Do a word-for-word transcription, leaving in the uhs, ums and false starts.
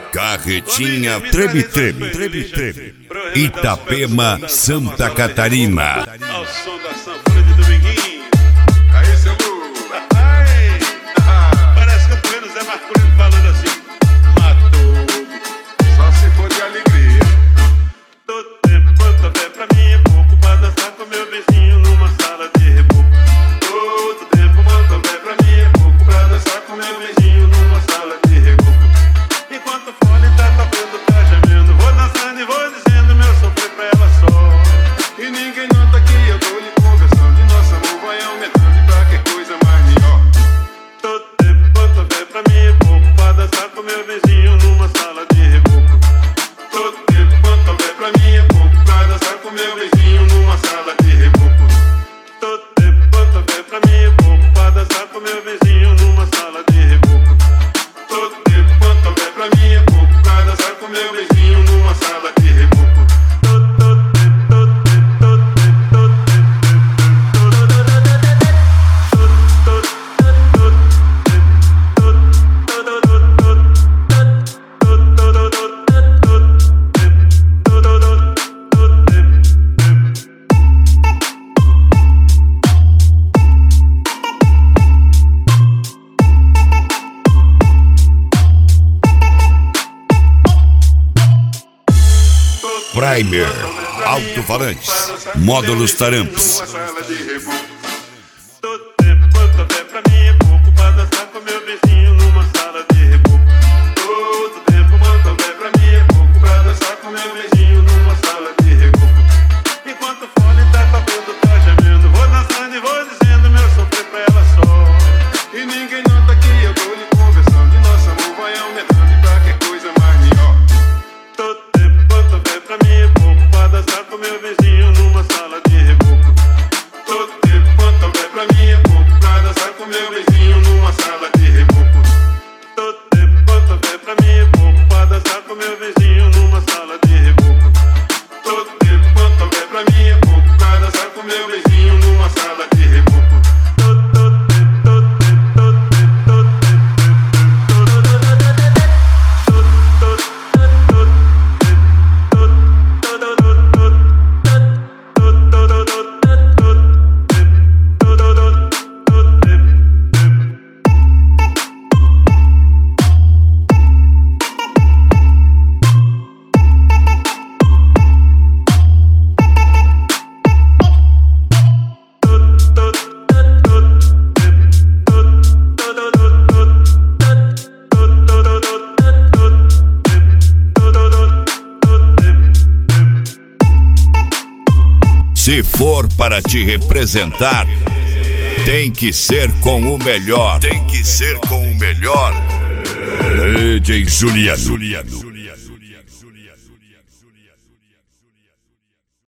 Carretinha Treme Treme, Treme Treme, Itapema, Santa Catarina. Ao som da sanfona de Dominguinho. Aí, seu burro. Ai, parece que eu tô vendo o Zé Marcolino falando assim: matou, Só se for de alegria. todo tempo quanto houver pra mim é pouco pra dançar com meu vizinho numa sala de reboco. Todo tempo quanto houver pra mim é pouco pra dançar com meu vizinho numa sala de reboco. Enquanto o fone tá tocando, tá gemendo, vou dançando e vou dizendo meu sofrer pra ela só. E ninguém nota que eu tô lhe conversando. E nosso amor vai aumentando. E pra que coisa mais melhor? Todo tempo quanto houver pra mim é pouco pra dançar com meu vizinho numa sala de reboco. Todo tempo quanto houver pra mim é pouco pra dançar com meu vizinho numa sala de reboco. Todo tempo quanto houver pra mim é pouco pra dançar com meu vizinho numa sala de reboco. Todo tempo quanto houver pra mim é pouco pra dançar com meu vizinho numa sala de reboco. Primer, alto-falantes, módulos taramps. Numa sala de reboco. Todo tempo quanto houver pra mim é pouco pra dançar com meu vizinho numa sala de reboco. Todo tempo quanto houver pra mim é pouco pra dançar com meu vizinho numa sala de reboco. Enquanto o fone tá tocando, tá gemendo, vou dançando e vou dizendo meu sofrer pra ela só. E ninguém nota que eu tô lhe conversando. E nosso amor vai aumentando. E pra que coisa mais melhor? Todo tempo quanto houver pra mim é pouco pra dançar com meu vizinho numa sala de reboco. Todo tempo quanto houver pra mim é pouco pra dançar com meu vizinho numa sala de reboco. Todo tempo quanto houver pra mim é pouco pra dançar com meu vizinho numa sala de reboco. Todo tempo quanto houver pra mim é pouco pra dançar com meu vizinho numa sala de reboco. Todo, todo tempo, todo tempo, todo tempo, todo Se for para te representar, tem que ser com o melhor. Tem que ser com o melhor. D J Juliano.